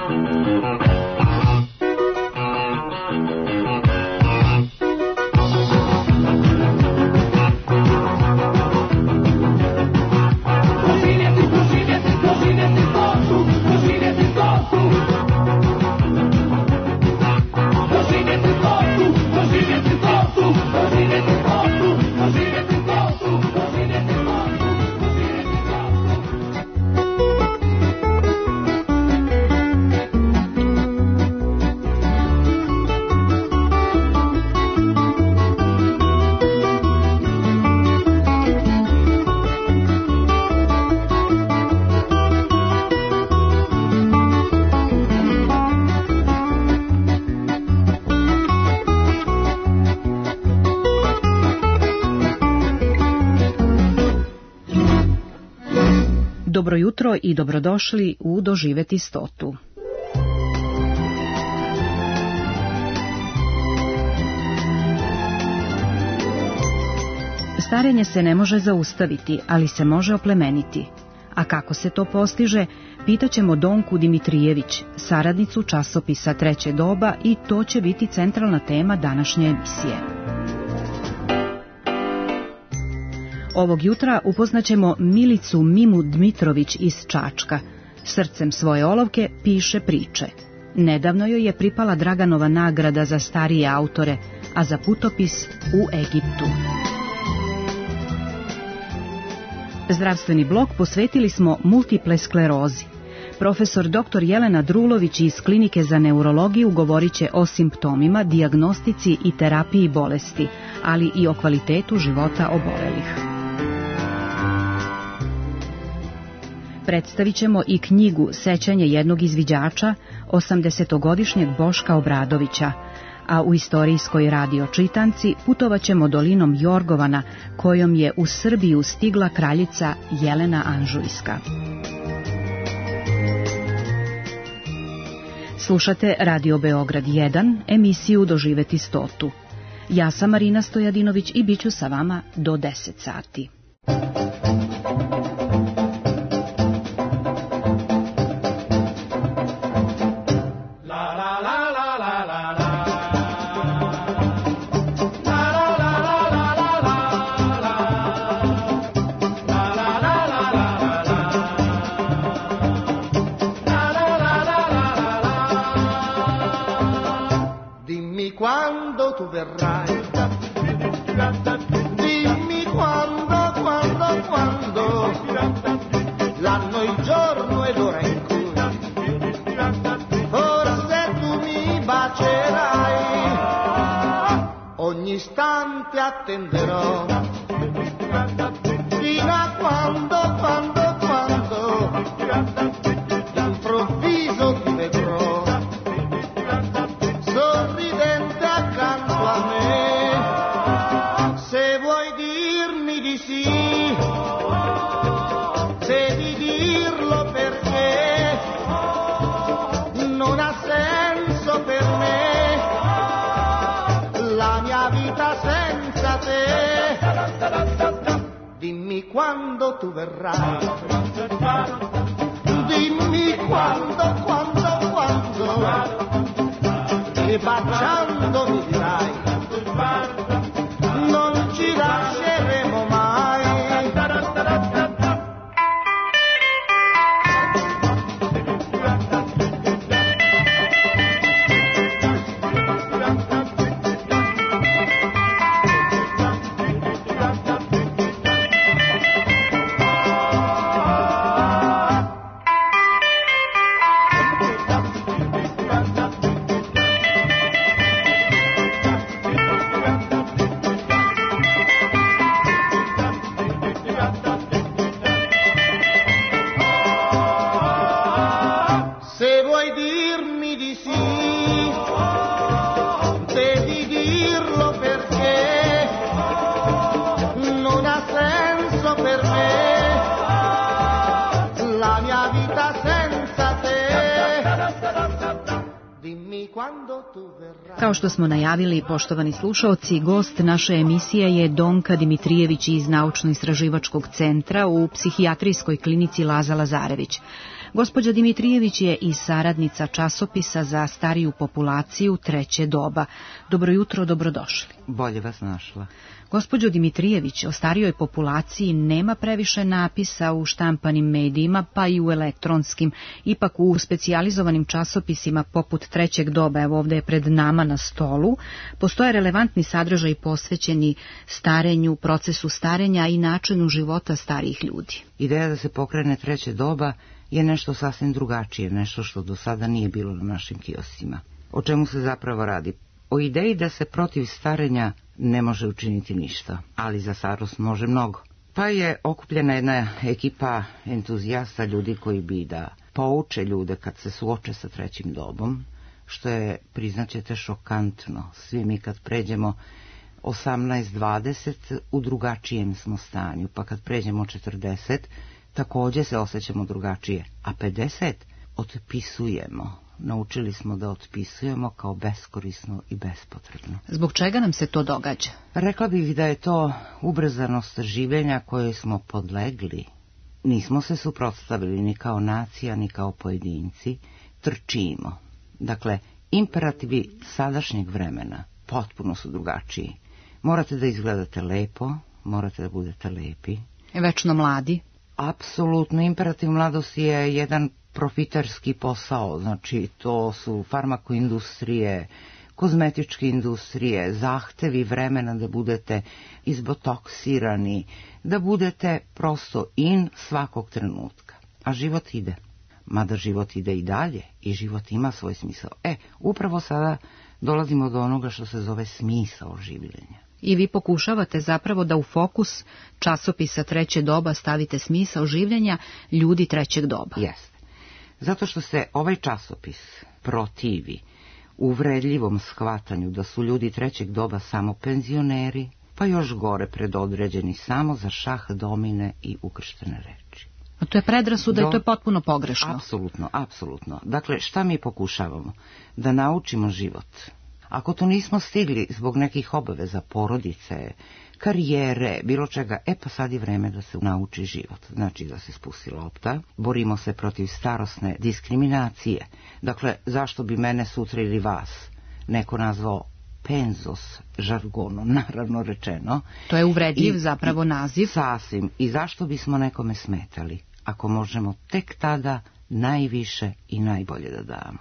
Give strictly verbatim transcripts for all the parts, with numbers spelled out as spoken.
Dobro jutro i dobrodošli u Doživeti stotu. Starenje se ne može zaustaviti, ali se može oplemeniti. A kako se to postiže, pitaćemo Donku Dimitrijević, saradnicu časopisa Treće doba, i to će biti centralna tema današnje emisije. Ovog jutra upoznaćemo Milicu Mimu Dmitrović iz Čačka. Srcem svoje olovke piše priče. Nedavno joj je pripala Draganova nagrada za starije autore, a za putopis u Egiptu. Zdravstveni blok posvetili smo multiple sklerozi. Profesor doktor Jelena Drulović iz Klinike za neurologiju govorit će o simptomima, dijagnostici i terapiji bolesti, ali i o kvalitetu života obolelih. Predstavit ćemo i knjigu Sećanje jednog izviđača, osamdesetogodišnjeg Boška Obradovića, a u istorijskoj radio čitanci putovat ćemo dolinom Jorgovana, kojom je u Srbiju stigla kraljica Jelena Anžujska. Slušate Radio Beograd jedan, emisiju Doživeti stotu. Ja sam Marina Stojadinović i bit ću sa vama do deset sati. Attenderò fino a quando, quando, quando d'improvviso ti vedrò sorridente accanto a me. Se vuoi dirmi di sì, devi dirlo perché non ha senso per me la mia vita senza te. Dimmi quando tu verrai, dimmi quando, quando, quando, e baciando mi dirai, non ci lasceremo mai. Kao što smo najavili, poštovani slušaoci, gost naše emisije je Donka Dimitrijević iz Naučno-istraživačkog centra u psihijatrijskoj klinici Laza Lazarević. Gospođa Dimitrijević je i saradnica časopisa za stariju populaciju Treće doba. Dobro jutro, dobrodošli. Bolje vas našla. Gospođo Dimitrijević, o starijoj populaciji nema previše napisa u štampanim medijima, pa i u elektronskim. Ipak u specijalizovanim časopisima poput Trećeg doba, evo ovdje je pred nama na stolu, postoje relevantni sadržaji posvećeni starenju, procesu starenja i načinu života starijih ljudi. Ideja da se pokrene Treće doba je nešto sasvim drugačije, nešto što do sada nije bilo na našim kioscima. O čemu se zapravo radi? O ideji da se protiv starenja ne može učiniti ništa, ali za starost može mnogo. Pa je okupljena jedna ekipa entuzijasta, ljudi koji bi da pouče ljude kad se suoče sa trećim dobom, što je, priznaćete, šokantno. Svi mi kad pređemo osamnaest dvadeset u drugačijem smo stanju, pa kad pređemo četrdeset također se osjećamo drugačije, a pedeset otpisujemo. Naučili smo da otpisujemo kao beskorisno i bespotrebno. Zbog čega nam se to događa? Rekla bih da je to ubrzanost življenja koje smo podlegli. Nismo se suprotstavili ni kao nacija, ni kao pojedinci. Trčimo. Dakle, imperativi sadašnjeg vremena potpuno su drugačiji. Morate da izgledate lepo, morate da budete lepi. Večno mladi? Apsolutno, imperativ mladosti je jedan profiterski posao, znači to su farmakoindustrije, kozmetičke industrije, zahtevi vremena da budete izbotoksirani, da budete prosto in svakog trenutka. A život ide. Mada život ide i dalje i život ima svoj smisao. E, upravo sada dolazimo do onoga što se zove smisao življenja. I vi pokušavate zapravo da u fokus časopisa Treće doba stavite smisao življenja ljudi trećeg doba. Jeste. Zato što se ovaj časopis protivi uvredljivom shvatanju da su ljudi trećeg doba samo penzioneri, pa još gore predodređeni samo za šah, domine i ukrštene reči. A to je predrasuda Do... i to je potpuno pogrešno. Apsolutno, apsolutno. Dakle, šta mi pokušavamo? Da naučimo život. Ako to nismo stigli zbog nekih obaveza, porodice, karijere, bilo čega, e pa sad je vreme da se nauči život. Znači da se spusti lopta, borimo se protiv starosne diskriminacije. Dakle, zašto bi mene sutra ili vas neko nazvao penzos žargonom, naravno rečeno. To je uvredljiv I, zapravo i, naziv. Sasvim. I zašto bismo nekome smetali, ako možemo tek tada najviše i najbolje da damo.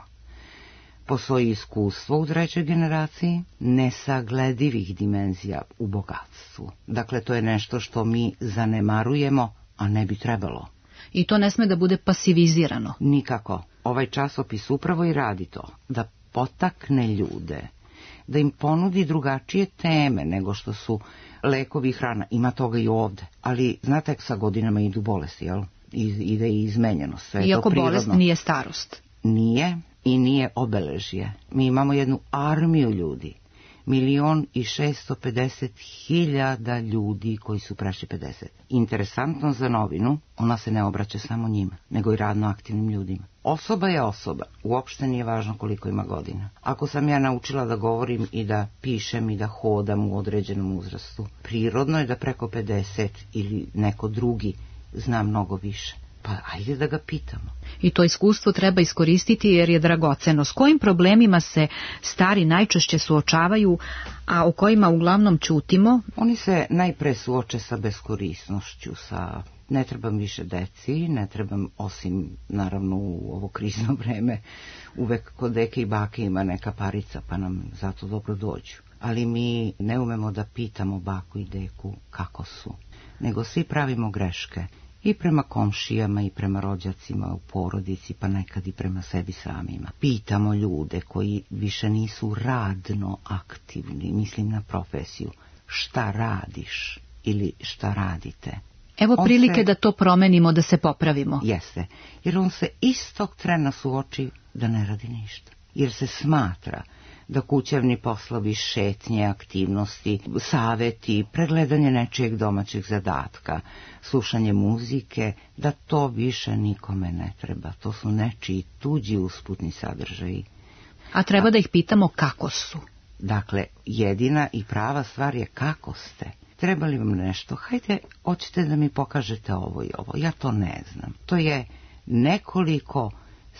Postoji iskustvo u trećoj generaciji nesagledivih dimenzija u bogatstvu. Dakle, to je nešto što mi zanemarujemo, a ne bi trebalo. I to ne sme da bude pasivizirano. Nikako. Ovaj časopis upravo i radi to, da potakne ljude, da im ponudi drugačije teme nego što su lekovi i hrana. Ima toga i ovde. Ali, znate, sa godinama idu bolesti, jel? Ide i izmenjenost. Sve Iako to prirodno. Bolest nije starost. Nije. I nije obeležje. Mi imamo jednu armiju ljudi. Milion i šesto pedeset hiljada ljudi koji su prešli pedeset. Interesantno za novinu, ona se ne obraća samo njima, nego i radno aktivnim ljudima. Osoba je osoba. Uopšte nije važno koliko ima godina. Ako sam ja naučila da govorim i da pišem i da hodam u određenom uzrastu, prirodno je da preko pedeset ili neko drugi zna mnogo više. Pa ajde da ga pitamo. I to iskustvo treba iskoristiti jer je dragoceno. S kojim problemima se stari najčešće suočavaju, a o kojima uglavnom ćutimo? Oni se najpre suoče sa beskorisnošću, sa ne trebam više deci, ne trebam, osim naravno u ovo krizno vreme, uvek kod deke i bake ima neka parica, pa nam zato dobro dođu. Ali mi ne umemo da pitamo baku i deku kako su, nego svi pravimo greške. I prema komšijama i prema rođacima u porodici, pa nekad i prema sebi samima. Pitamo ljude koji više nisu radno aktivni, mislim na profesiju, šta radiš ili šta radite. Evo on prilike se, da to promenimo, da se popravimo. Jeste, jer on se istog trena suoči da ne radi ništa. Jer se smatra da kućevni poslovi, šetnje, aktivnosti, saveti, pregledanje nečijeg domaćeg zadatka, slušanje muzike, da to više nikome ne treba. To su nečiji tuđi usputni sadržaji. A treba da ih pitamo kako su. Dakle, jedina i prava stvar je kako ste. Treba li vam nešto? Hajde, hoćete da mi pokažete ovo i ovo. Ja to ne znam. To je nekoliko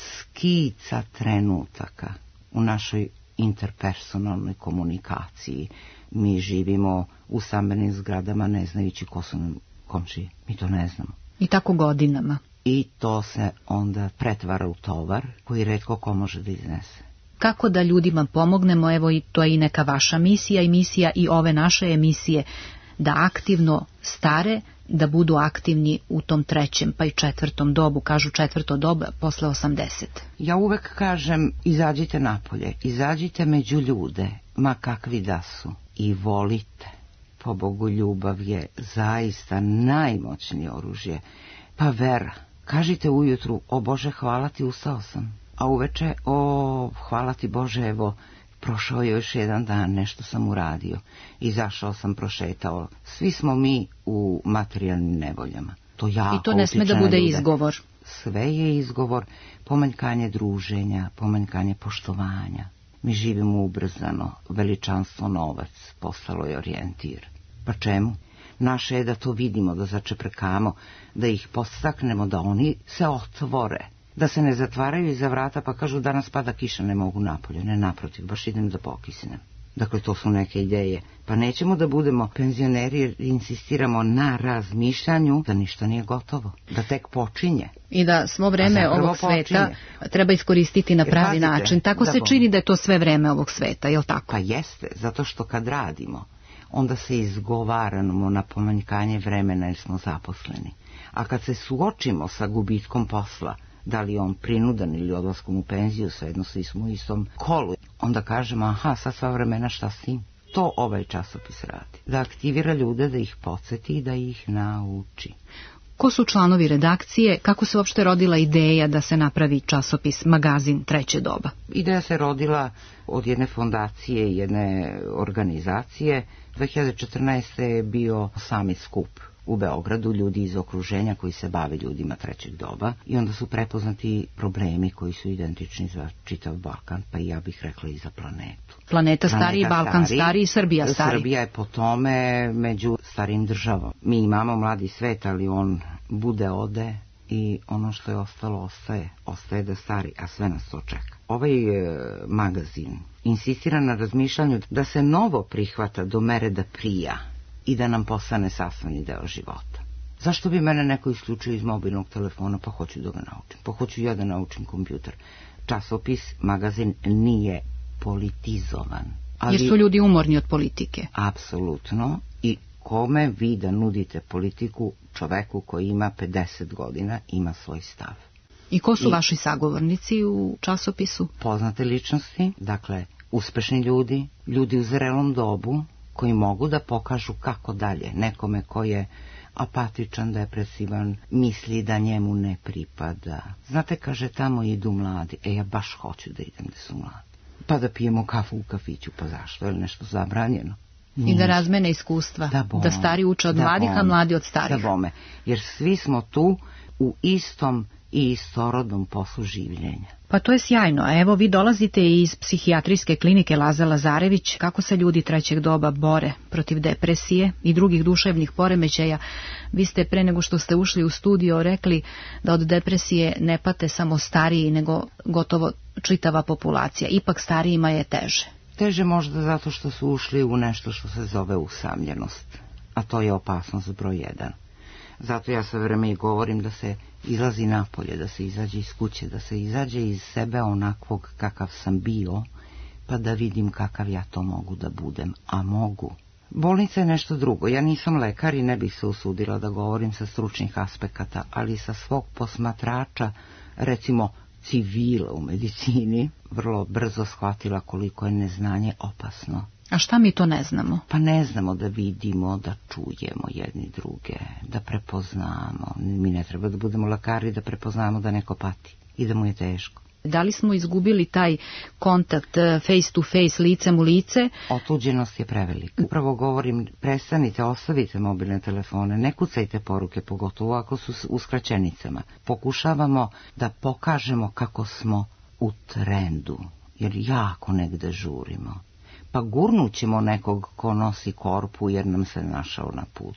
skica trenutaka u našoj interpersonalnoj komunikaciji. Mi živimo u stambenim zgradama ne znajući ko su nam komšije. Mi to ne znamo. I tako godinama. I to se onda pretvara u tovar koji retko ko može da iznese. Kako da ljudima pomognemo, evo i to je i neka vaša misija i misija i ove naše emisije, da aktivno stare, da budu aktivni u tom trećem pa i četvrtom dobu, kažu četvrto doba posle osamdeset. Ja uvek kažem, izađite napolje, izađite među ljude, ma kakvi da su, i volite. Po Bogu, ljubav je zaista najmoćnije oružje. Pa vera, kažite ujutru, o Bože, hvala ti, ustao sam. A uveče, o, hvala ti Bože, evo, prošao je još jedan dan, nešto sam uradio. Izašao sam, prošetao. Svi smo mi u materijalnim nevoljama. To jako I to ne sme da bude ljude. izgovor. Sve je izgovor, pomanjkanje druženja, pomanjkanje poštovanja. Mi živimo ubrzano, veličanstvo novac, postalo je orijentir. Pa čemu? Naše je da to vidimo, da začeprekamo, da ih podstaknemo, da oni se otvore. Da se ne zatvaraju iza vrata pa kažu danas pada kiša, ne mogu napolje. Ne, naprotiv, baš idem da pokisnem. Dakle, to su neke ideje. Pa nećemo da budemo penzioneri jer insistiramo na razmišljanju da ništa nije gotovo, da tek počinje. I da svo vreme ovog sveta počinje. Treba iskoristiti na jer pravi pazite, način. Tako se bom. čini da je to sve vreme ovog sveta, je li tako? Pa jeste, zato što kad radimo, onda se izgovaramo na pomanjkanje vremena jer smo zaposleni. A kad se suočimo sa gubitkom posla, da li je on prinudan ili odlaskom u penziju, svejedno svi smo u istom kolu, onda kažemo, aha, sad sva vremena šta s tim? To ovaj časopis radi. Da aktivira ljude, da ih podsjeti i da ih nauči. Ko su članovi redakcije? Kako se uopšte rodila ideja da se napravi časopis, magazin Treće doba? Ideja se rodila od jedne fondacije i jedne organizacije. dve hiljade četrnaeste. je bio samit skup u Beogradu, ljudi iz okruženja koji se bave ljudima trećeg doba i onda su prepoznati problemi koji su identični za čitav Balkan, pa i ja bih rekla i za planetu. Planeta stariji, Balkan stariji i Srbija stariji. Srbija je po tome među starim državom. Mi imamo mladi svet, ali on bude ode i ono što je ostalo ostaje. Ostaje da stari, a sve nas to čeka. Ovaj e, magazin insistira na razmišljanju da se novo prihvata do mere da prija i da nam postane sastavni deo života. Zašto bi mene neko isključio iz mobilnog telefona, pa hoću da ga naučim, pa hoću ja da naučim kompjuter. Časopis, magazin nije politizovan. Ali, jer su ljudi umorni od politike. Apsolutno. I kome vi da nudite politiku, čoveku koji ima pedeset godina, ima svoj stav. I ko su I, vaši sagovornici u časopisu? Poznate ličnosti, dakle, uspešni ljudi, ljudi u zrelom dobu, koji mogu da pokažu kako dalje nekome ko je apatičan, depresivan, misli da njemu ne pripada. Znate, kaže, tamo idu mladi. E, ja baš hoću da idem gde su mladi. Pa da pijemo kafu u kafiću, pa zašto? Je li nešto zabranjeno? Nije. I da razmene iskustva. Da, bome, da stari uče od da mladih, bome, a mladi od starih. Da bome. Jer svi smo tu u istom i istorodnom poslu življenja. Pa to je sjajno. A evo, vi dolazite iz psihijatrijske klinike Laza Lazarević. Kako se ljudi trećeg doba bore protiv depresije i drugih duševnih poremećaja? Vi ste pre nego što ste ušli u studio rekli da od depresije ne pate samo stariji, nego gotovo čitava populacija. Ipak starijima je teže. Teže možda zato što su ušli u nešto što se zove usamljenost. A to je opasnost broj jedan. Zato ja sve vreme i govorim da se izlazi napolje, da se izađe iz kuće, da se izađe iz sebe onakvog kakav sam bio, pa da vidim kakav ja to mogu da budem, a mogu. Bolnica je nešto drugo. Ja nisam lekar i ne bih se usudila da govorim sa stručnih aspekata, ali sa svog posmatrača, recimo civila u medicini, vrlo brzo shvatila koliko je neznanje opasno. A šta mi to ne znamo? Pa ne znamo da vidimo, da čujemo jedni druge, da prepoznamo. Mi ne treba da budemo lekari da prepoznamo da neko pati i da mu je teško. Da li smo izgubili taj kontakt face to face, licem u lice? Otuđenost je prevelika. Upravo govorim, prestanite, ostavite mobilne telefone, ne kucajte poruke, pogotovo ako su u skraćenicama. Pokušavamo da pokažemo kako smo u trendu, jer jako negde žurimo. Pa gurnut ćemo nekog ko nosi korpu jer nam se našao na putu.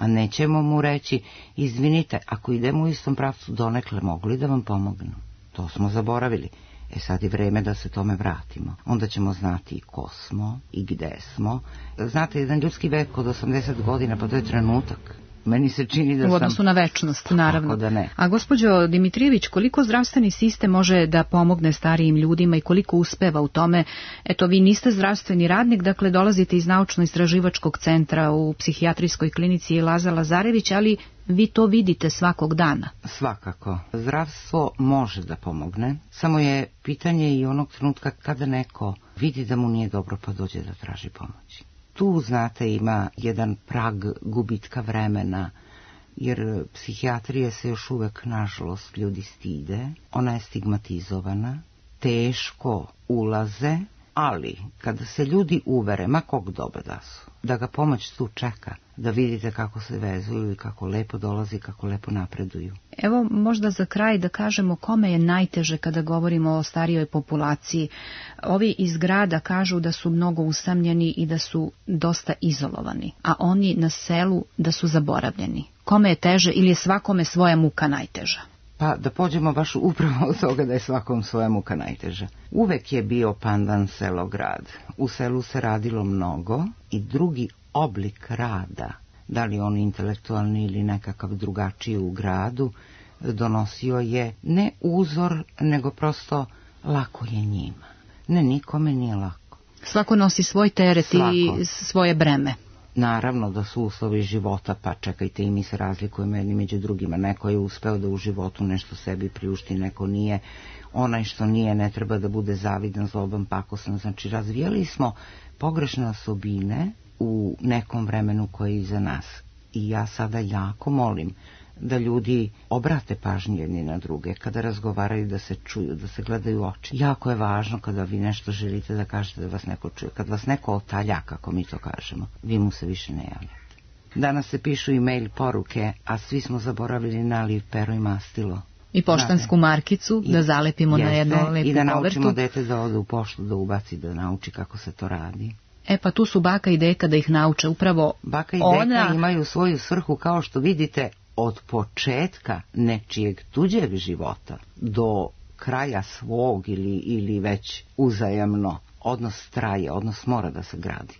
A nećemo mu reći, izvinite, ako idemo u istom pravcu donekle, mogu li da vam pomognu? To smo zaboravili. E sad je vreme da se tome vratimo. Onda ćemo znati i ko smo i gde smo. Znate, jedan ljudski vek od osamdeset godina, pa to je trenutak. Meni se čini da sam... U odnosu na večnost, naravno. Da ne. A gospođo Dimitrijević, koliko zdravstveni sistem može da pomogne starijim ljudima i koliko uspeva u tome? Eto, vi niste zdravstveni radnik, dakle dolazite iz naučno-istraživačkog centra u psihijatrijskoj klinici Laza Lazarević, ali vi to vidite svakog dana. Svakako. Zdravstvo može da pomogne, samo je pitanje i onog trenutka kada neko vidi da mu nije dobro pa dođe da traži pomoć. Tu, znate, ima jedan prag gubitka vremena, jer psihijatrije se još uvek, nažalost, ljudi stide, ona je stigmatizovana, teško ulaze, ali kada se ljudi uvere, ma kog doba da su, da ga pomoć tu čeka, da vidite kako se vezuju i kako lepo dolazi, kako lepo napreduju. Evo, možda za kraj da kažemo kome je najteže kada govorimo o starijoj populaciji. Ovi iz grada kažu da su mnogo usamljeni i da su dosta izolovani, a oni na selu da su zaboravljeni. Kome je teže ili je svakome svoja muka najteža? Pa da pođemo baš upravo od toga da je svakom svoja muka najteža. Uvek je bio pandan selo-grad. U selu se radilo mnogo i drugi oblik rada, da li on intelektualni ili nekakav drugačiji u gradu, donosio je ne uzor, nego prosto lako je njima. Ne, nikome nije lako. Svako nosi svoj teret Svako. I svoje breme. Naravno da su uslovi života, pa čekajte, i mi se razlikujemo jedni među drugima. Neko je uspeo da u životu nešto sebi priušti, neko nije. Onaj što nije ne treba da bude zavidan, zloban, pakosan. Znači, razvijali smo pogrešne osobine u nekom vremenu koje je iza nas. I ja sada jako molim da ljudi obrate pažnju jedni na druge, kada razgovaraju, da se čuju, da se gledaju u oči. Jako je važno kada vi nešto želite da kažete da vas neko čuje. Kad vas neko otalja, kako mi to kažemo, vi mu se više ne javljate. Danas se pišu e-mail poruke, a svi smo zaboravili naliv, pero i mastilo. I poštansku markicu I, da zalepimo jeste, na jedno lepu povertu. I da naučimo povertu. Dete da ode u poštu, da ubaci, da nauči kako se to radi. E pa tu su baka i deka da ih nauče upravo. Baka i ona... deka imaju svoju svrhu, kao što vidite, od početka nečijeg tuđeg života do kraja svog ili, ili već uzajamno. Odnos traje, odnos mora da se gradi.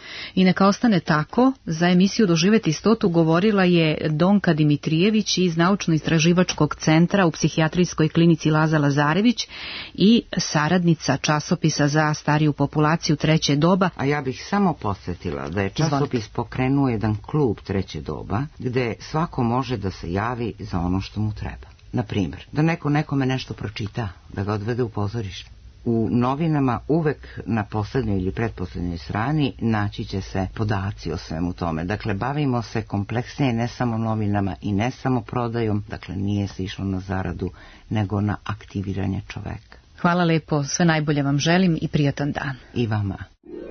I neka ostane tako, za emisiju Doživeti stotu govorila je Donka Dimitrijević iz Naučno-istraživačkog centra u psihijatrijskoj klinici Laza Lazarević i saradnica časopisa za stariju populaciju Treće doba. A ja bih samo podsjetila da je časopis pokrenuo jedan klub Treće doba, gde svako može da se javi za ono što mu treba. Na primjer, da neko nekome nešto pročita, da ga odvede u pozorište. U novinama uvek na poslednjoj ili pretposlednjoj strani naći će se podaci o svemu tome. Dakle, bavimo se kompleksnije ne samo novinama i ne samo prodajom, dakle nije se išlo na zaradu, nego na aktiviranje čoveka. Hvala lepo, sve najbolje vam želim i prijatan dan. I vama.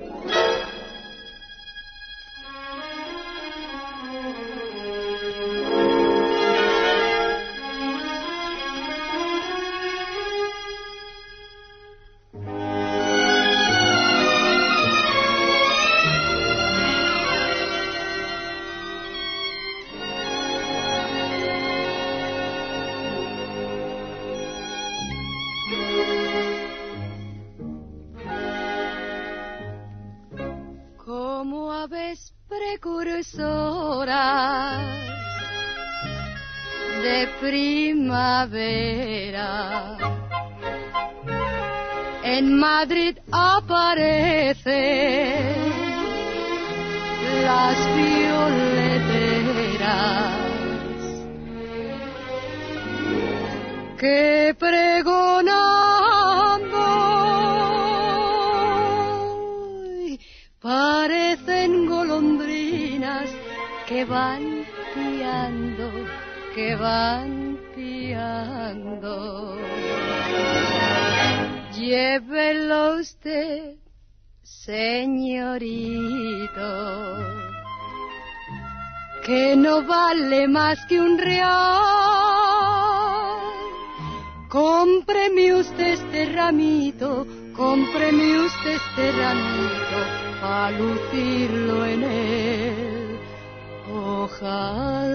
De primavera en Madrid aparecen las violeteras que pregonando parecen golondrinas que van piando, que van piando. Llévelo usted, señorito, que no vale más que un real. Cómpreme usted este ramito, cómpreme usted este ramito, pa' lucirlo en él, ojal.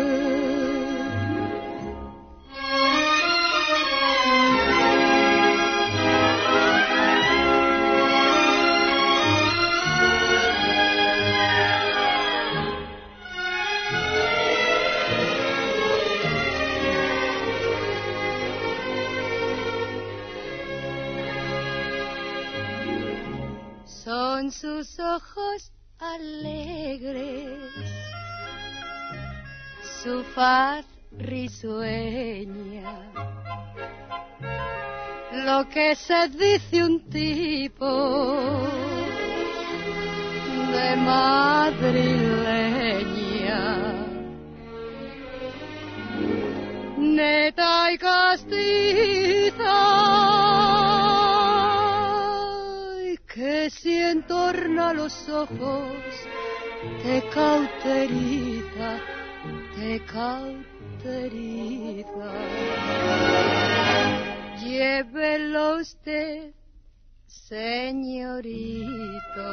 Son sus ojos alegres, su faz risueña, lo que se dice un tipo de madrileña, neta y castiza, que si entorna los ojos te cauteriza, te cauteriza. Llévelo usted, señorito.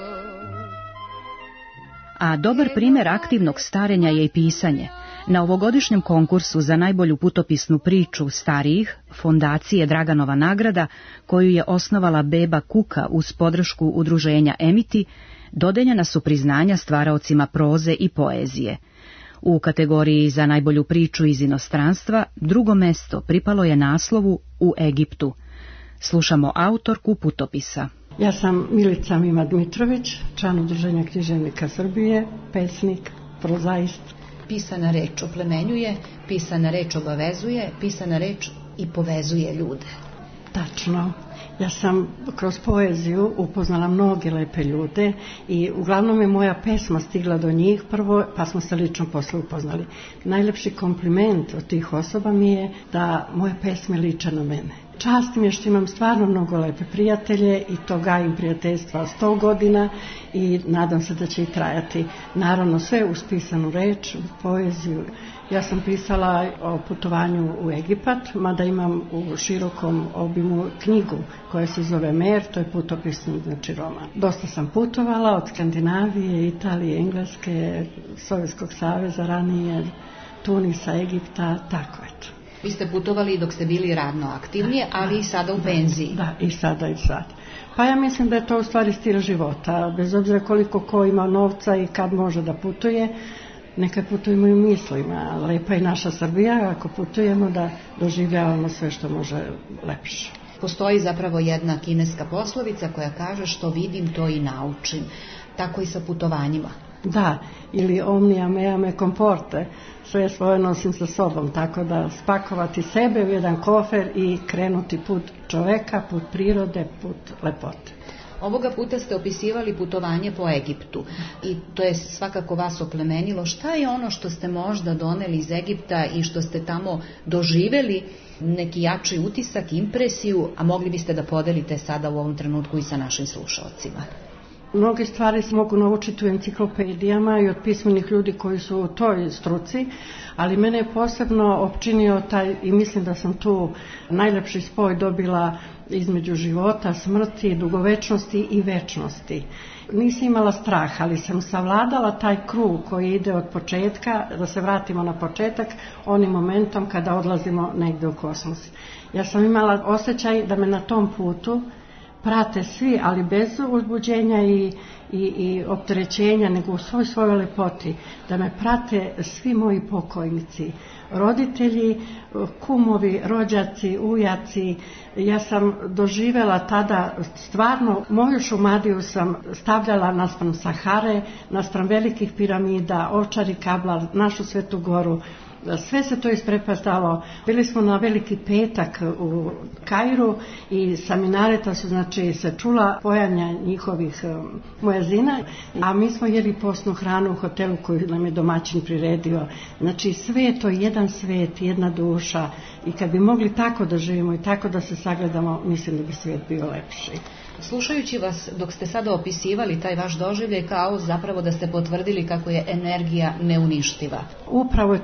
A dobar primjer aktivnog starenja je i pisanje. Na ovogodišnjem konkursu za najbolju putopisnu priču starijih fondacije Draganova nagrada, koju je osnovala beba Kuka uz podršku udruženja Emiti, dodeljena su priznanja stvaraocima proze i poezije. U kategoriji za najbolju priču iz inostranstva drugo mesto pripalo je naslovu U Egiptu. Slušamo autorku putopisa. Ja sam Milica Mima Dmitrović, član Udruženja književnika Srbije, pesnik, prozaist. Pisana reč oplemenjuje, pisana reč obavezuje, pisana reč i povezuje ljude. Tačno. Ja sam kroz poeziju upoznala mnoge lepe ljude i uglavnom je moja pesma stigla do njih prvo, pa smo se lično posle upoznali. Najlepši kompliment od tih osoba mi je da moje pesme liče na mene. Čast mi je što imam stvarno mnogo lepe prijatelje i to gajim prijateljstva sto godina i nadam se da će i trajati. Naravno sve uz pisanu reč, uz poeziju. Ja sam pisala o putovanju u Egipat, mada imam u širokom obimu knjigu koja se zove Mer, to je putopisni, znači roman. Dosta sam putovala od Skandinavije, Italije, Engleske, Sovjetskog saveza ranije, Tunisa, Egipta, tako eto. Vi ste putovali dok ste bili radno aktivni, ali i sada u penziji. Da, i sada i sad. Pa ja mislim da je to u stvari stil života, bez obzira koliko ko ima novca i kad može da putuje, nekad putujemo i u mislima. Lepa je naša Srbija, ako putujemo da doživljavamo sve što može lepše. Postoji zapravo jedna kineska poslovica koja kaže što vidim to i naučim. Tako i sa putovanjima. Da, ili omnia mea me comporte, sve svoje nosim sa sobom, tako da spakovati sebe u jedan kofer i krenuti put čoveka, put prirode, put lepote. Ovoga puta ste opisivali putovanje po Egiptu i to je svakako vas oplemenilo. Šta je ono što ste možda doneli iz Egipta i što ste tamo doživeli, neki jači utisak, impresiju, a mogli biste da podelite sada u ovom trenutku i sa našim slušalcima? Mnoge stvari se mogu naučiti u enciklopedijama i od pismenih ljudi koji su u toj struci, ali mene je posebno opčinio taj, i mislim da sam tu najlepši spoj dobila između života, smrti, dugovečnosti i večnosti. Nisam imala strah, ali sam savladala taj krug koji ide od početka, da se vratimo na početak, onim momentom kada odlazimo negde u kosmos. Ja sam imala osjećaj da me na tom putu prate svi, ali bez uzbuđenja i, i, i opterećenja, nego u svoj svojoj lepoti, da me prate svi moji pokojnici, roditelji, kumovi, rođaci, ujaci. Ja sam doživela tada stvarno, moju Šumadiju sam stavljala naspram Sahare, naspram velikih piramida, Ovčar i Kablar, našu Svetu Goru. Sve se to isprepastalo. Bili smo na Veliki petak u Kairu i sa minareta su, znači, se čula pojanja njihovih muezina, a mi smo jeli postnu hranu u hotelu koju nam je domaćin priredio. Znači sve je to jedan svet, jedna duša i kad bi mogli tako da živimo i tako da se sagledamo, mislim da bi svijet bio lepši. Slušajući vas dok ste sada opisivali taj vaš doživljaj, kao zapravo da ste potvrdili kako je energija neuništiva. Upravo je to ono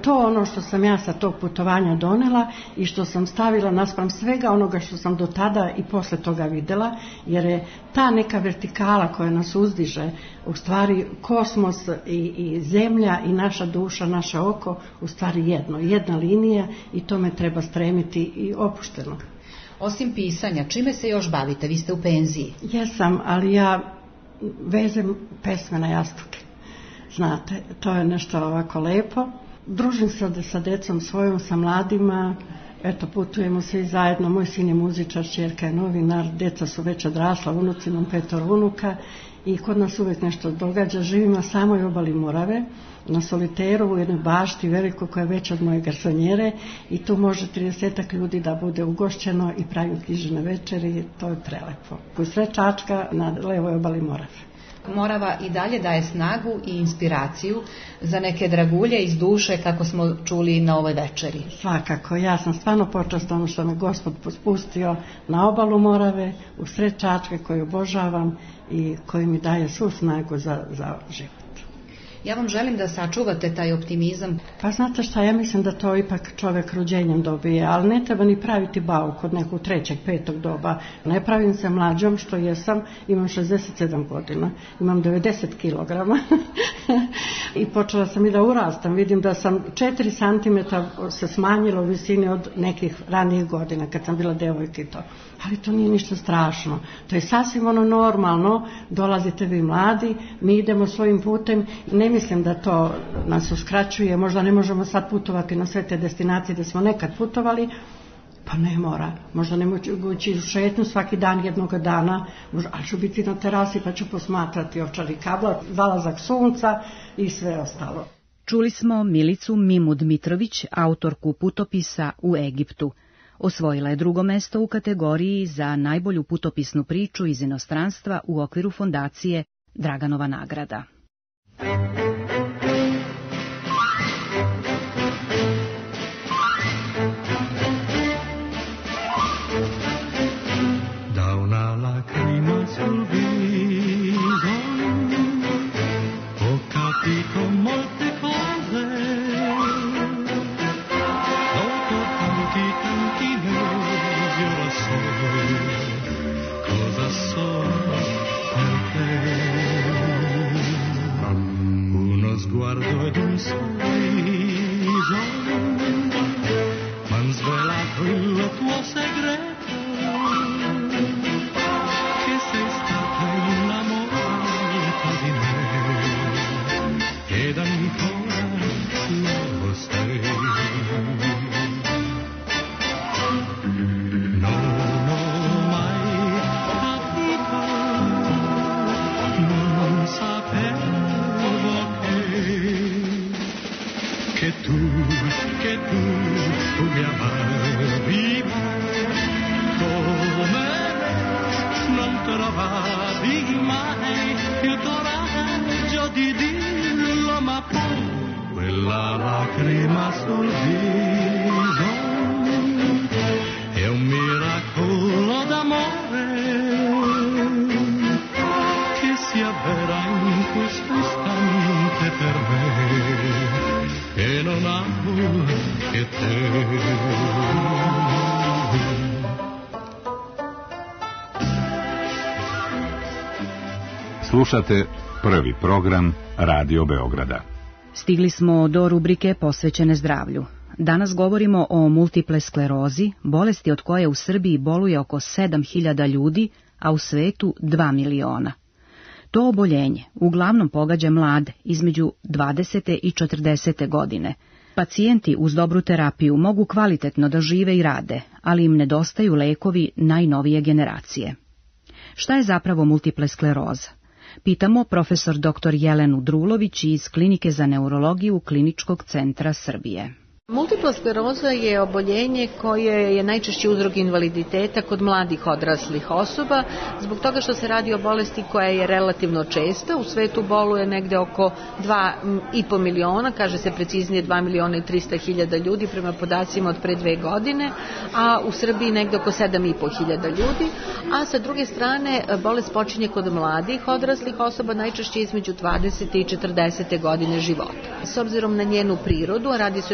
što sam ja sa tog putovanja donela i što sam stavila naspram svega onoga što sam do tada i posle toga videla, jer je ta neka vertikala koja nas uzdiže, u stvari kosmos i, i zemlja i naša duša, naše oko, u stvari jedno, jedna linija i tome treba stremiti i opušteno. Osim pisanja, čime se još bavite? Vi ste u penziji. Jesam, ali ja vezem pesme na jastuke. Znate, to je nešto ovako lepo. Družim se sa decom svojom, sa mladima. Eto, putujemo svi zajedno. Moj sin je muzičar, ćerka je novinar, deca su već odrasla, unuci nam petor unuka i kod nas uvijek nešto događa. Živim na samoj obali Morave, na Soliteru, u jednoj bašti veliko koja je veća od moje garsonjere i tu može tridesetak ljudi da bude ugošćeno i pravi knjižne večeri, to je prelepo. U sred Čačka na levoj obali Morave. Morava i dalje daje snagu i inspiraciju za neke dragulje iz duše, kako smo čuli na ovoj večeri. Svakako, ja sam stvarno počast ono što me Gospod spustio na obalu Morave, u sred Čačka koju obožavam i koji mi daje svu snagu za, za život. Ja vam želim da sačuvate taj optimizam. Pa znate šta, ja mislim da to ipak čovjek rođenjem dobije, ali ne treba ni praviti bauk od nekog trećeg, petog doba. Ne pravim se mlađom što jesam, imam šezdeset sedam godina, imam devedeset kilograma i počela sam i da urastam. Vidim da sam četiri santimetra se smanjila u visini od nekih ranijih godina kad sam bila devojka i to. Ali to nije ništa strašno. To je sasvim ono normalno, dolazite vi mladi, mi idemo svojim putem. Ne mislim da to nas uskraćuje, možda ne možemo sad putovati na sve te destinacije da smo nekad putovali, pa ne mora. Možda ne moći u šetnju svaki dan jednog dana, ali ću biti na terasi pa ću posmatrati Ovčari kabla, zalazak sunca i sve ostalo. Čuli smo Milicu Mimu Dmitrović, autorku putopisa U Egiptu. Osvojila je drugo mesto u kategoriji za najbolju putopisnu priču iz inostranstva u okviru fondacije Draganova nagrada. Da una lacrima sul viso ho capito molte cose, dopo tanti tanti mesi ora so cosa sono per te. Uno sguardo ed un sorriso m'han svelato il tuo segreto, che sei stata innamorata di me ed ancora lo sei. Non ho mai capito, non sapevo che tu, che tu, tu mi amavi come non trovavi mai il coraggio di dirlo, ma poi quella lacrima sul viso è un miracolo d'amore che si avvera in questo istante per me. E non amo che te. Slušate prvi program Radio Beograda. Stigli smo do rubrike posvećene zdravlju. Danas govorimo o multiple sklerozi, bolesti od koje u Srbiji boluje oko sedam hiljada ljudi, a u svetu dva miliona. To oboljenje uglavnom pogađa mlade, između dvadesete i četrdesete godine. Pacijenti uz dobru terapiju mogu kvalitetno da žive i rade, ali im nedostaju lekovi najnovije generacije. Šta je zapravo multiple skleroza? Pitamo profesor doktor Jelenu Drulović iz Klinike za neurologiju Kliničkog centra Srbije. Multipla skleroza je oboljenje koje je najčešći uzrok invaliditeta kod mladih odraslih osoba, zbog toga što se radi o bolesti koja je relativno česta. U svetu boluje negde oko dva i po miliona, kaže se preciznije dva miliona i trista hiljada ljudi prema podacima od pre dve godine, a u Srbiji negde oko sedam i po hiljada ljudi, a sa druge strane bolest počinje kod mladih odraslih osoba najčešće između dvadesete i četrdesete godine života. S obzirom na njenu prirodu, radi se o jednom zapadanju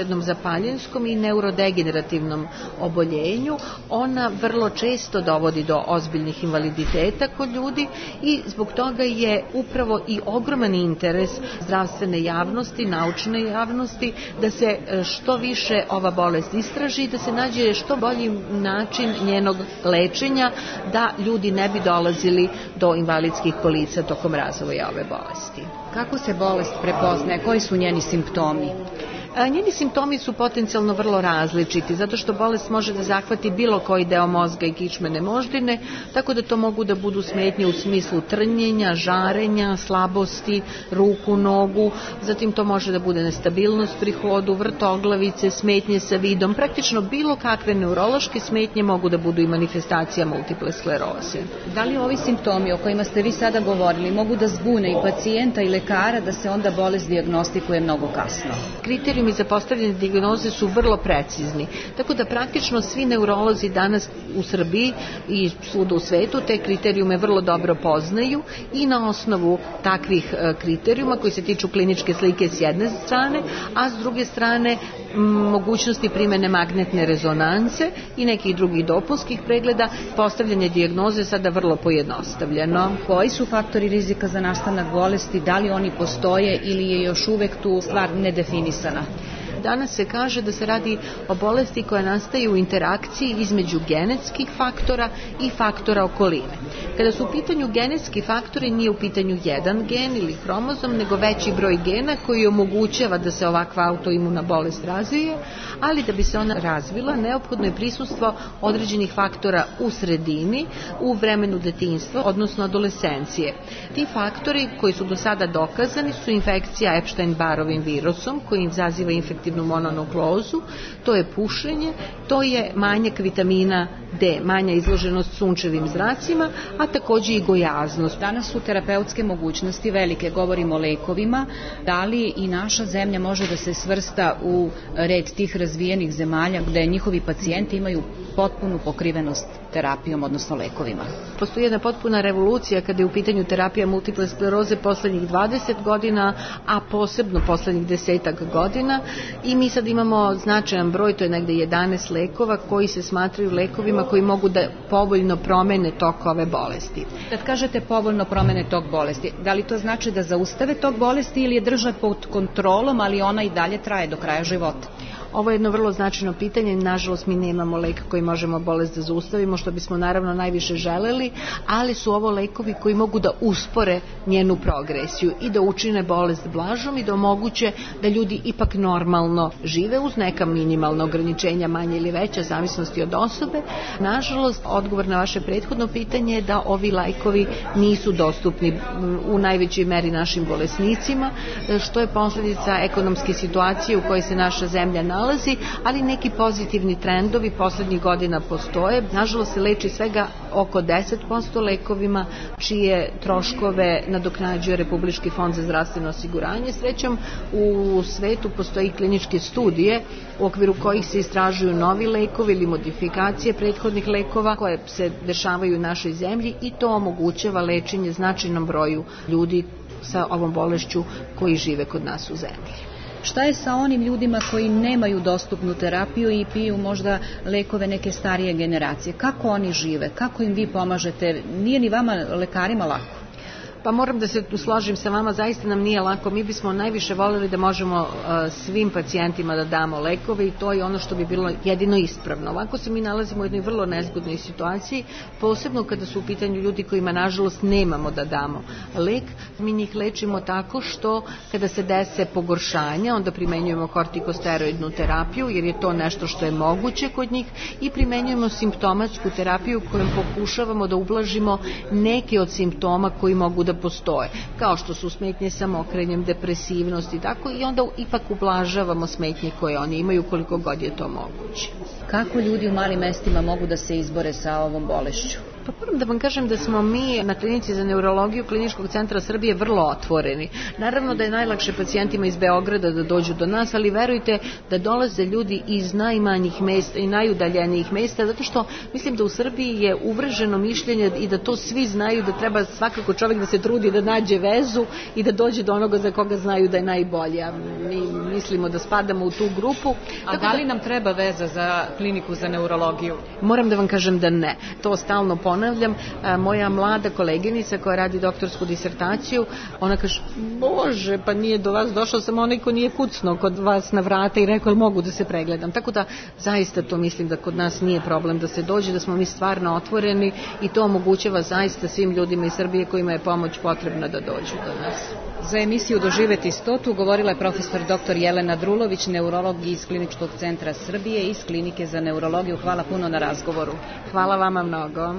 neurofaljenjskom i neurodegenerativnom oboljenju. Ona vrlo često dovodi do ozbiljnih invaliditeta kod ljudi i zbog toga je upravo i ogroman interes zdravstvene javnosti, naučne javnosti da se što više ova bolest istraži i da se nađe što bolji način njenog lečenja, da ljudi ne bi dolazili do invalidskih kolica tokom razvoja ove bolesti. Kako se bolest prepoznaje? Koji su njeni simptomi? Njeni simptomi su potencijalno vrlo različiti, zato što bolest može da zahvati bilo koji deo mozga i kičmene moždine, tako da to mogu da budu smetnje u smislu trnjenja, žarenja, slabosti, ruku, nogu, zatim to može da bude nestabilnost pri hodu, vrtoglavice, smetnje sa vidom, praktično bilo kakve neurološke smetnje mogu da budu i manifestacija multiple skleroze. Da li ovi simptomi o kojima ste vi sada govorili mogu da zbune i pacijenta i lekara da se onda bolest dijagnostikuje mnogo kasno? Kriterijumi za postavljanje dijagnoze su vrlo precizni, tako da praktično svi neurolozi danas u Srbiji i svuda u svetu te kriterijume vrlo dobro poznaju i na osnovu takvih kriterijuma koji se tiču kliničke slike s jedne strane, a s druge strane mogućnosti primene magnetne rezonance i nekih drugih dopunskih pregleda, postavljanje dijagnoze sada vrlo pojednostavljeno. Koji su faktori rizika za nastanak bolesti, da li oni postoje ili je još uvek tu stvar nedefinisana? Danas se kaže da se radi o bolesti koja nastaje u interakciji između genetskih faktora i faktora okoline. Kada su u pitanju genetski faktori, nije u pitanju jedan gen ili hromozom, nego veći broj gena koji omogućava da se ovakva autoimuna bolest razvije, ali da bi se ona razvila, neophodno je prisustvo određenih faktora u sredini, u vremenu detinjstva, odnosno adolescencije. Ti faktori koji su do sada dokazani su infekcija Epstein-Barrovim virusom, koji izaziva infektivnu mononukleozu, to je pušenje, to je manjak vitamina D, manja izloženost sunčevim zracima, a takođe i gojaznost. Danas su terapeutske mogućnosti velike, govorimo o lekovima. Da li i naša zemlja može da se svrsta u red tih razvijenih zemalja gde njihovi pacijenti imaju potpunu pokrivenost terapijom, odnosno lekovima? Postoji jedna potpuna revolucija kada je u pitanju terapija multiple skleroze poslednjih dvadeset godina, a posebno poslednjih desetak godina, i mi sad imamo značajan broj, to je negde jedanaest lekova koji se smatraju lekovima koji mogu da povoljno promene tok ove bolesti. Kad kažete povoljno promene tok bolesti, da li to znači da zaustave tok bolesti ili je drže pod kontrolom, ali ona i dalje traje do kraja života? Ovo je jedno vrlo značajno pitanje. Nažalost, mi nemamo lek koji možemo bolest da zaustavimo, što bismo naravno najviše želeli, ali su ovo lekovi koji mogu da uspore njenu progresiju i da učine bolest blažom i da omoguće da ljudi ipak normalno žive uz neka minimalna ograničenja, manje ili veća, zavisnosti od osobe. Nažalost, odgovor na vaše prethodno pitanje je da ovi lekovi nisu dostupni u najvećoj meri našim bolesnicima, što je posljedica ekonomske situacije u kojoj se naša zemlja nalazi, ali neki pozitivni trendovi poslednjih godina postoje. Nažalost se leči svega oko deset posto lekovima čije troškove nadoknađuje Republički fond za zdravstveno osiguranje. Srećom, u svetu postoji kliničke studije u okviru kojih se istražuju novi lekovi ili modifikacije prethodnih lekova koje se dešavaju u našoj zemlji i to omogućava lečenje značajnom broju ljudi sa ovom bolešću koji žive kod nas u zemlji. Šta je sa onim ljudima koji nemaju dostupnu terapiju i piju možda lekove neke starije generacije? Kako oni žive? Kako im vi pomažete? Nije ni vama lekarima lako? Pa moram da se složim sa vama, zaista nam nije lako. Mi bismo najviše voljeli da možemo uh, svim pacijentima da damo lekove i to je ono što bi bilo jedino ispravno. Ovako se mi nalazimo u jednoj vrlo nezgodnoj situaciji, posebno kada su u pitanju ljudi kojima nažalost nemamo da damo lek. Mi njih lečimo tako što kada se dese pogoršanja, onda primenjujemo kortikosteroidnu terapiju jer je to nešto što je moguće kod njih i primenjujemo simptomatsku terapiju kojom pokušavamo da ublažimo neke od simptoma koji mogu da postoje, kao što su smetnje samokrenjem, depresivnost i tako, i onda ipak ublažavamo smetnje koje oni imaju koliko god je to moguće. Kako ljudi u malim mestima mogu da se izbore sa ovom bolešću? Pa moram da vam kažem da smo mi na klinici za neurologiju Kliničkog centra Srbije vrlo otvoreni. Naravno da je najlakše pacijentima iz Beograda da dođu do nas, ali verujte da dolaze ljudi iz najmanjih mesta i najudaljenijih mesta, zato što mislim da u Srbiji je uvrženo mišljenje i da to svi znaju, da treba svakako čovjek da se trudi da nađe vezu i da dođe do onoga za koga znaju da je najbolje. Mi mislimo da spadamo u tu grupu. A da li nam treba veza za kliniku za neurologiju? Moram da vam kažem da ne. To stalno ponavljam. Moja mlada koleginica koja radi doktorsku disertaciju, ona kaže, bože, pa nije do vas došao samo onaj ko nije kucno kod vas na vrata i rekao, mogu da se pregledam. Tako da zaista to mislim da kod nas nije problem da se dođe, da smo mi stvarno otvoreni i to omogućava zaista svim ljudima iz Srbije kojima je pomoć potrebna da dođu do nas. Za emisiju Doživeti stotu govorila je profesor doktor Jelena Drulović, neurolog iz Kliničkog centra Srbije iz Klinike za neurologiju. Hvala puno na razgovoru. Hvala vama mnogo.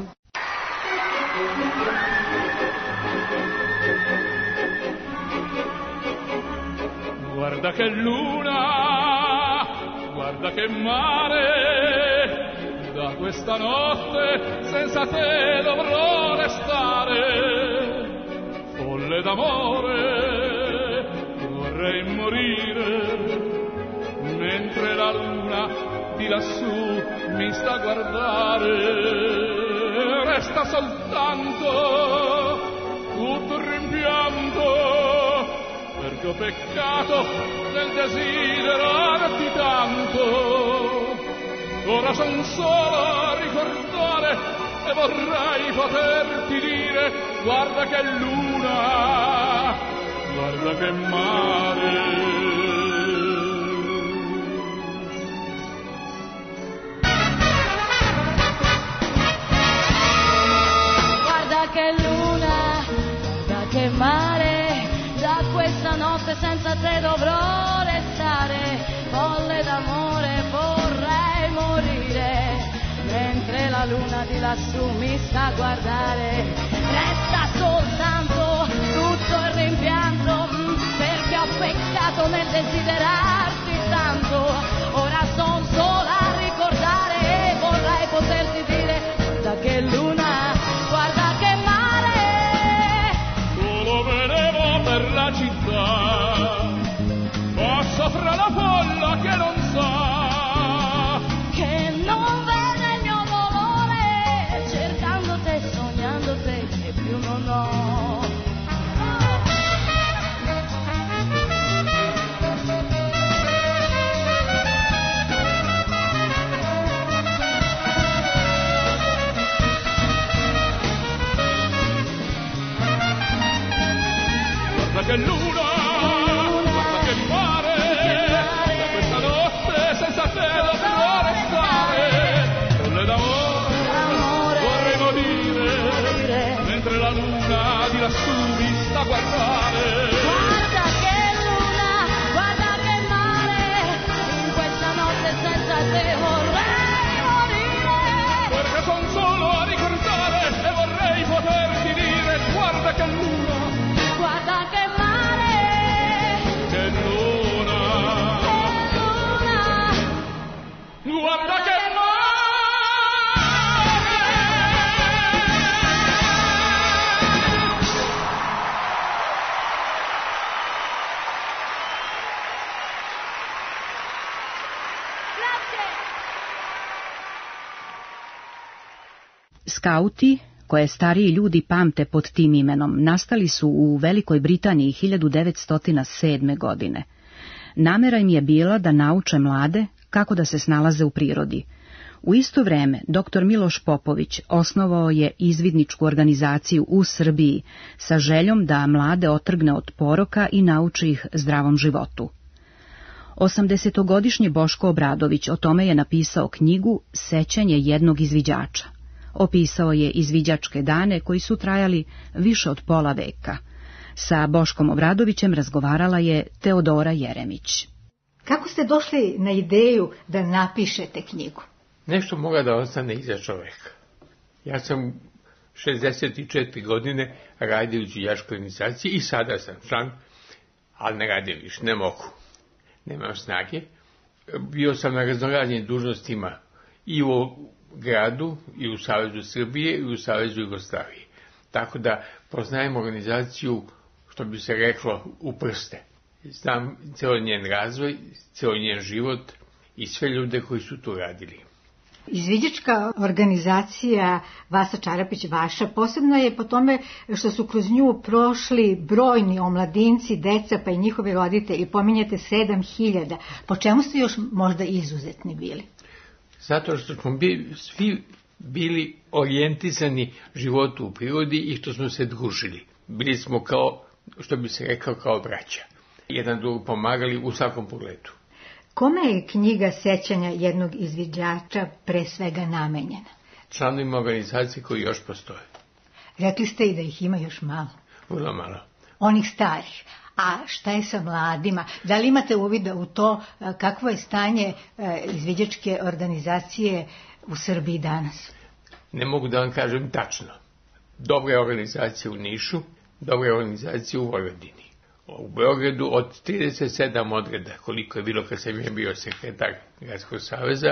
Guarda che luna, guarda che mare, da questa notte senza te dovrò restare. Folle d'amore, vorrei morire, mentre la luna di lassù mi sta a guardare. Resta soltanto tutto il rimpianto, perché ho peccato nel desiderarti tanto. Ora son solo a ricordare e vorrei poterti dire, guarda che luna, guarda che mare. Guarda che luna, guarda che mare, da questa notte senza te dovrò restare. Folle d'amore vorrei morire, mentre la luna di lassù mi sta a guardare. Resta soltanto tutto il rimpianto, perché ho peccato nel desiderarti tanto. Ora son sola a ricordare e vorrei poterti dire, da che luna, guarda che mare. Solo venevo per la città, passo fra la folla che non sa, che non vede il mio dolore, cercando te, sognando te, che più non ho. Guarda che luna, guarda che mare, da questa notte senza te dovrò restare. Folle d'amore, vorrei morire, mentre la luna di lassù mi sta a guardare. Guarda che luna, guarda che mare, in questa notte senza te vorrei morire. Perché son solo a ricordare e vorrei poterti dire, guarda che luna, guarda che mare, che luna, che luna, guarda che Skauti, koje stariji ljudi pamte pod tim imenom, nastali su u Velikoj Britaniji hiljadu devetsto sedme. godine. Namera im je bila da nauče mlade kako da se snalaze u prirodi. U isto vreme, doktor Miloš Popović osnovao je izvidničku organizaciju u Srbiji sa željom da mlade otrgne od poroka i nauči ih zdravom životu. Osamdesetogodišnji Boško Obradović o tome je napisao knjigu Sećanje jednog izviđača. Opisao je izviđačke dane koji su trajali više od pola veka. Sa Boškom Obradovićem razgovarala je Teodora Jeremić. Kako ste došli na ideju da napišete knjigu? Nešto mora da ostane iza čoveka. Ja sam šezdeset četiri godine radio u izviđačkoj organizaciji i sada sam član, ali ne radim više, ne mogu. Nemam snage. Bio sam na raznoraznim dužnostima i u gradu i u Savezu Srbije i u Savezu Jugoslavije. Tako da poznajem organizaciju, što bi se reklo, u prste. Znam ceo njen razvoj, ceo njen život i sve ljude koji su tu radili. Izviđačka organizacija Vasa Čarapić vaša posebno je po tome što su kroz nju prošli brojni omladinci, deca pa i njihovi roditelji, pominjete sedam hiljada. Po čemu ste još možda izuzetni bili? Zato što smo bili, svi bili orijentisani životu u prirodi i što smo se družili. Bili smo kao, što bi se rekao, kao braća. Jedan drugog pomagali u svakom pogledu. Kome je knjiga sećanja jednog izviđača pre svega namenjena? Članovima organizacije koji još postoje. Rekli ste i da ih ima još malo. Vrlo malo. Onih starih. A šta je sa mladima? Da li imate uvida u to kakvo je stanje izviđačke organizacije u Srbiji danas? Ne mogu da vam kažem tačno. Dobra je organizacija u Nišu, dobra je organizacija u Vojvodini. U Beogradu od trideset sedam odreda, koliko je bilo kad sam je bio sekretar Gradskog saveza,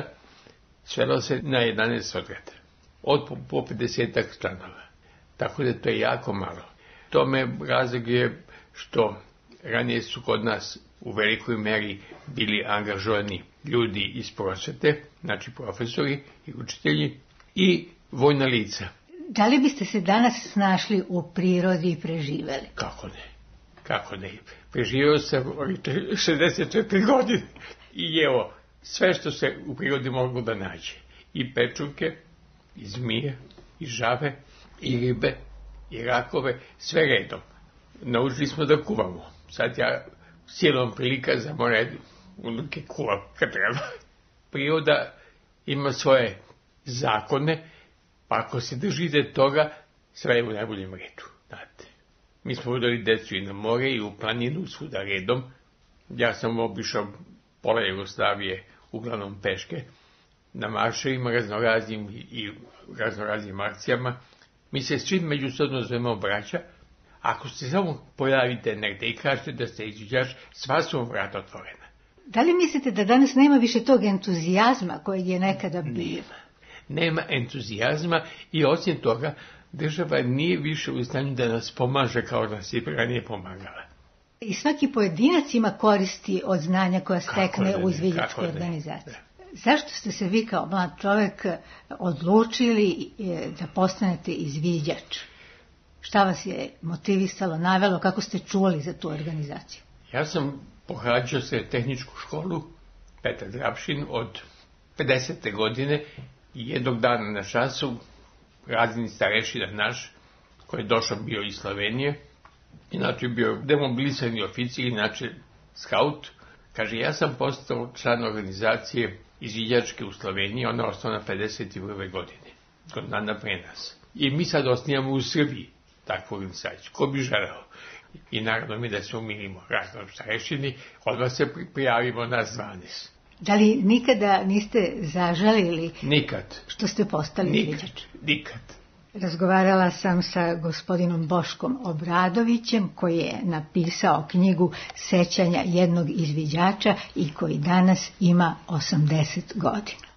svelo se na jedanaest odreda. Od po, po pedesetak članova. Tako da to je jako malo. Tome razlog je što ranije su kod nas u velikoj meri bili angažovani ljudi iz prosvete, znači profesori i učitelji, i vojna lica. Da li biste se danas snašli u prirodi i preživeli? Kako ne? Kako ne? Preživio sam šezdeset četiri godine i evo, sve što se u prirodi moglo da nađe. I pečurke, i zmije, i žave, i ribe, i rakove, sve redom. Naučili smo da kuvamo. Sad ja silom prilika za more u luke kuvam kad treba. Priroda ima svoje zakone, pa ako se držite toga, sve je u najboljem redu. Znate. Mi smo vodili decu i na more i u planinu, svuda redom. Ja sam obišao pola Jugoslavije, uglavnom peške, na marševima raznoraznim i raznoraznim akcijama. Mi se svi međusobno zovemo braća. Ako se samo pojavite negde i kažete da ste izviđač, sva su vam vrata otvorena. Da li mislite da danas nema više tog entuzijazma kojeg je nekada bio? Nema. Nema entuzijazma i osim toga država nije više u stanju da nas pomaže kao da se ranije pomagala. I svaki pojedinac ima koristi od znanja koja stekne u izviđačkoj organizaciji. Zašto ste se vi kao mlad čovjek odlučili da postanete izviđač? Šta vas je motivisalo, navelo, kako ste čuli za tu organizaciju? Ja sam pohađao se tehničku školu Petar Drapšin od pedesete godine i jednog dana na času razini starešina naš, koji je došao bio iz Slovenije, inače bio demobilisani oficir, inače skaut, kaže, ja sam postao član organizacije izviđačke u Sloveniji, ona je osnovana pedeset prve godine, godina pre nas. I mi sad osnijamo u Srbiji takvu organizaciju, ko bi želeo. I naravno mi da se umirimo raznom starešini, odmah se prijavimo nas dvanaest. Da li nikada niste zažalili Nikad. što ste postali Nikad. izviđač? Nikad. Razgovarala sam sa gospodinom Boškom Obradovićem, koji je napisao knjigu Sećanja jednog izviđača i koji danas ima osamdeset godina.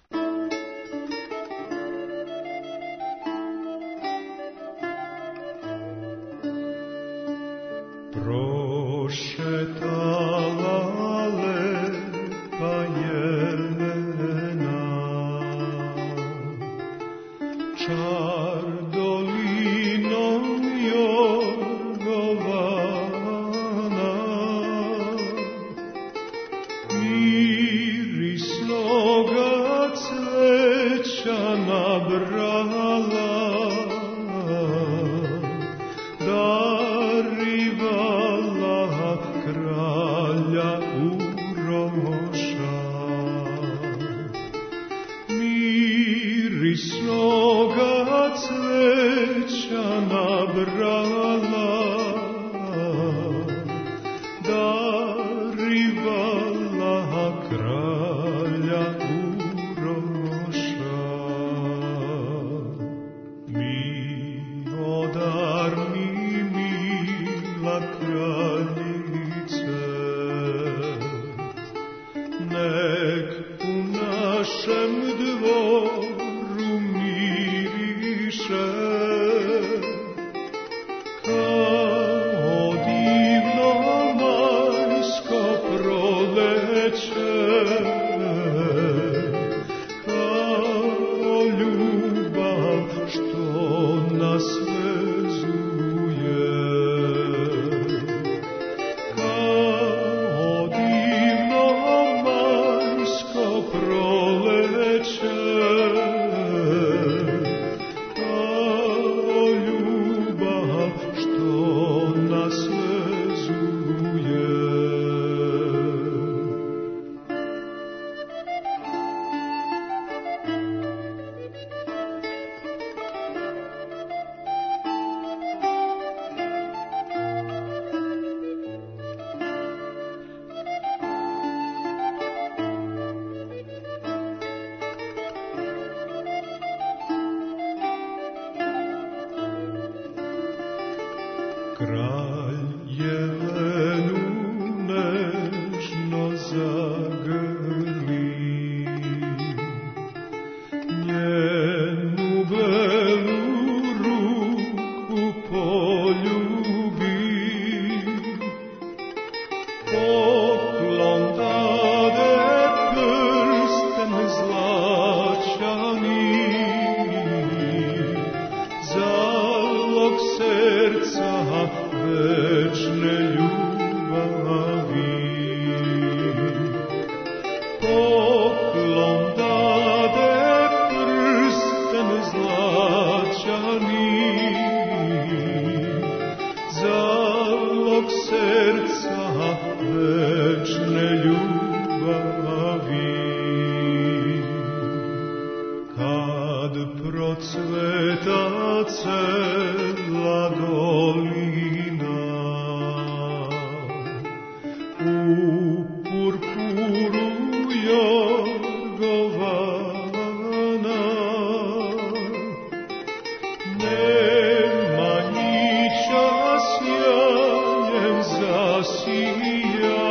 Prošetala lepa jelena, čar dolinom jorgovana, mirisnoga cveća nabrala, darivala kralja Uroša. Mirisnoga cveća nabrala, darivala kralja Uroša. Milodar mi, mila kraljice, nek u našem dvoru kralj Jelenu nežno zagrli, njenu belu ruku poljubi, poklon dade prsten zlačani, zalog serca večne ljubavi. Poklon dade prsten zlačani, zalog serca večne ljubavi. Kad procveta cela dolina, u purpuru jorgovana, Nemanjića sjajem zasija,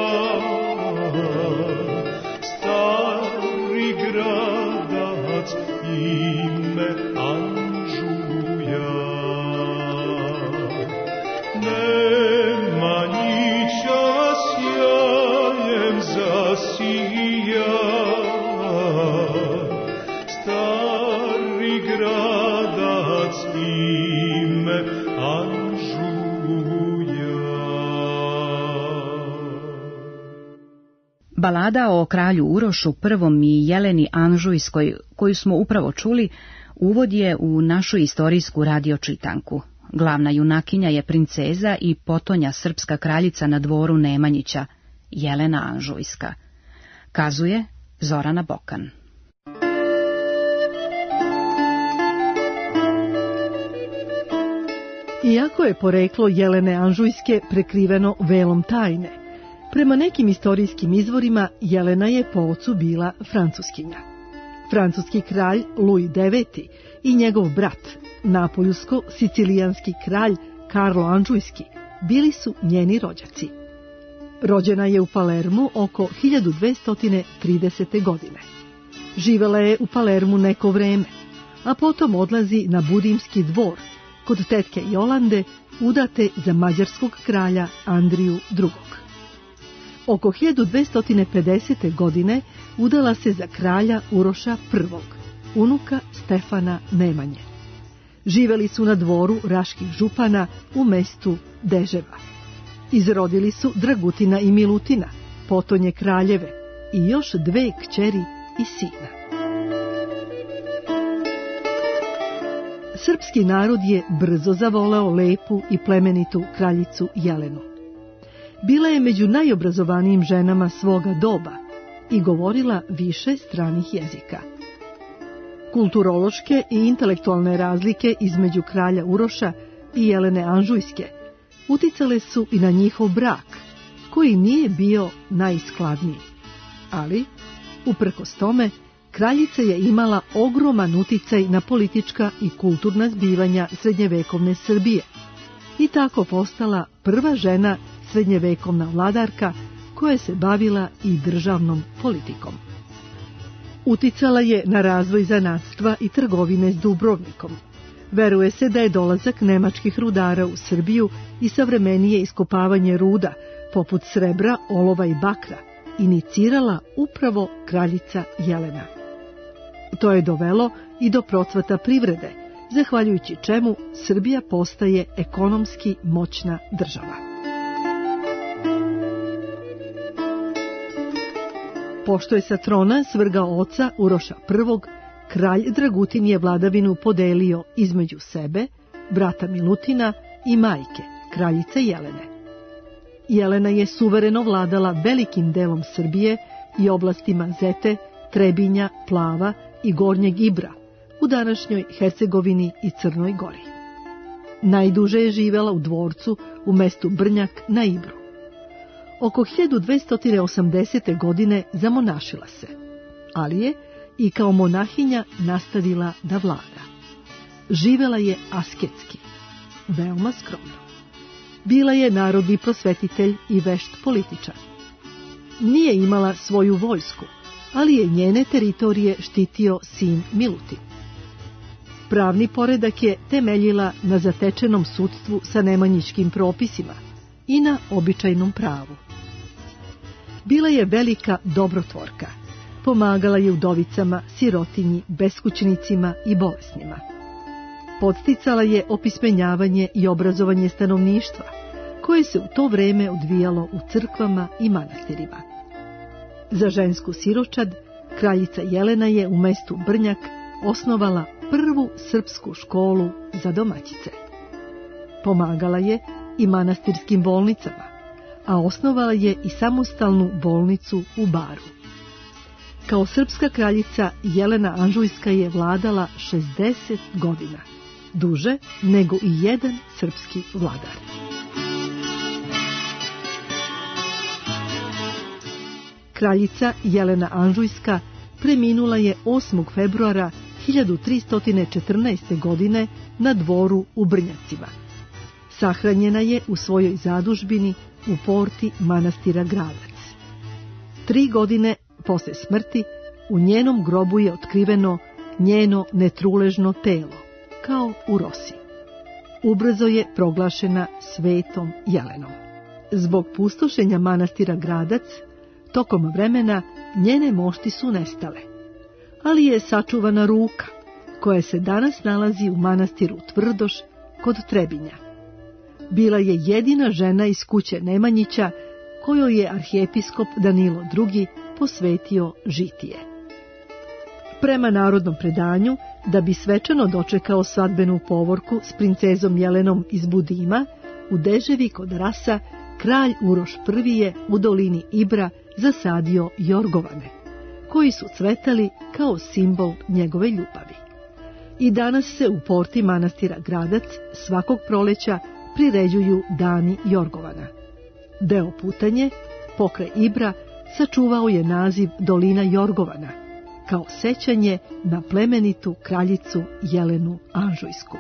stari gradac ime Anžuja. Nemanjića sjajem zasija, stari gradac ime Anžuja. Balada o kralju Urošu prvom i Jeleni Anžujskoj, koju smo upravo čuli, uvod je u našu istorijsku radio čitanku. Glavna junakinja je princeza i potonja srpska kraljica na dvoru Nemanjića, Jelena Anžujska. Kazuje Zorana Bokan. Iako je poreklo Jelene Anžujske prekriveno velom tajne, prema nekim istorijskim izvorima Jelena je po ocu bila Francuskinja. Francuski kralj Louis deveti i njegov brat, napoljusko-sicilijanski kralj Karlo Anžujski, bili su njeni rođaci. Rođena je u Palermu oko hiljadu dvesta tridesete. godine. Živela je u Palermu neko vreme, a potom odlazi na Budimski dvor kod tetke Jolande, udate za mađarskog kralja Andriju drugog. Oko hiljadu dvesta pedesete. godine udala se za kralja Uroša prvog, unuka Stefana Nemanje. Živeli su na dvoru raških župana u mestu Deževa. Izrodili su Dragutina i Milutina, potonje kraljeve, i još dve kćeri i sina. Srpski narod je brzo zavoleo lepu i plemenitu kraljicu Jelenu. Bila je među najobrazovanijim ženama svoga doba i govorila više stranih jezika. Kulturološke i intelektualne razlike između kralja Uroša i Jelene Anžujske uticale su i na njihov brak, koji nije bio najskladniji. Ali, uprkos tome, kraljica je imala ogroman uticaj na politička i kulturna zbivanja srednjevekovne Srbije i tako postala prva žena srednjevekovna vladarka koja se bavila i državnom politikom. Uticala je na razvoj zanatstva i trgovine s Dubrovnikom. Veruje se da je dolazak nemačkih rudara u Srbiju i savremenije iskopavanje ruda, poput srebra, olova i bakra, inicirala upravo kraljica Jelena. To je dovelo i do procvata privrede, zahvaljujući čemu Srbija postaje ekonomski moćna država. Pošto je sa trona svrgao oca Uroša prvog, kralj Dragutin je vladavinu podelio između sebe, brata Milutina i majke, kraljice Jelene. Jelena je suvereno vladala velikim delom Srbije i oblastima Zete, Trebinja, Plava i Gornjeg Ibra, u današnjoj Hercegovini i Crnoj Gori. Najduže je živela u dvorcu u mestu Brnjak na Ibru. Oko hiljadu dvesta osamdesete. godine zamonašila se, ali je i kao monahinja nastavila da vlada. Živela je asketski, veoma skromno. bila je narodni prosvetitelj i vešt političar. Nije imala svoju vojsku, ali je njene teritorije štitio sin Milutin. Pravni poredak je temeljila na zatečenom sudstvu sa nemanjičkim propisima i na običajnom pravu. Bila je velika dobrotvorka, pomagala je udovicama, sirotinji, beskućnicima i bolesnima. Podsticala je opismenjavanje i obrazovanje stanovništva, koje se u to vreme odvijalo u crkvama i manastirima. Za žensku siročad, kraljica Jelena je u mestu Brnjak osnovala prvu srpsku školu za domaćice. Pomagala je i manastirskim bolnicama, a osnovala je i samostalnu bolnicu u Baru. Kao srpska kraljica, Jelena Anžujska je vladala šezdeset godina, duže nego i jedan srpski vladar. Kraljica Jelena Anžujska preminula je osmog februara hiljadu tristo četrnaeste. godine na dvoru u Brnjacima. Sahranjena je u svojoj zadužbini u porti manastira Gradac. Tri godine posle smrti u njenom grobu je otkriveno njeno netruležno telo, kao u rosi. Ubrzo je proglašena svetom Jelenom. Zbog pustošenja manastira Gradac, tokom vremena njene mošti su nestale, ali je sačuvana ruka, koja se danas nalazi u manastiru Tvrdoš kod Trebinja. Bila je jedina žena iz kuće Nemanjića kojoj je arhijepiskop Danilo drugi posvetio žitije. Prema narodnom predanju, da bi svečano dočekao svadbenu povorku s princezom Jelenom iz Budima, u Deževi kod Rasa kralj Uroš prvi je u dolini Ibra zasadio jorgovane, koji su cvetali kao simbol njegove ljubavi. I danas se u porti manastira Gradac svakog proleća priređuju dani jorgovana. Deo Putanje, pokraj Ibra, sačuvao je naziv Dolina Jorgovana, kao sećanje na plemenitu kraljicu Jelenu Anžujsku.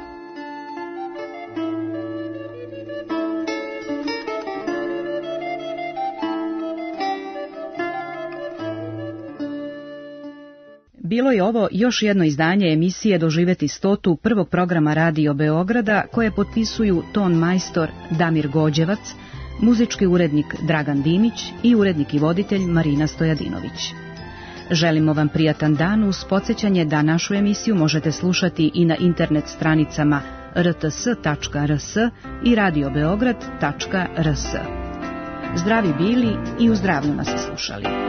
Bilo je ovo još jedno izdanje emisije Doživeti stotu prvog programa Radio Beograda, koje potpisuju ton majstor Damir Gođevac, muzički urednik Dragan Dimić i urednik i voditelj Marina Stojadinović. Želimo vam prijatan dan uz podsjećanje da našu emisiju možete slušati i na internet stranicama r t s tačka r s i radio beograd tačka r s. Zdravi bili i u zdravlju nas slušali.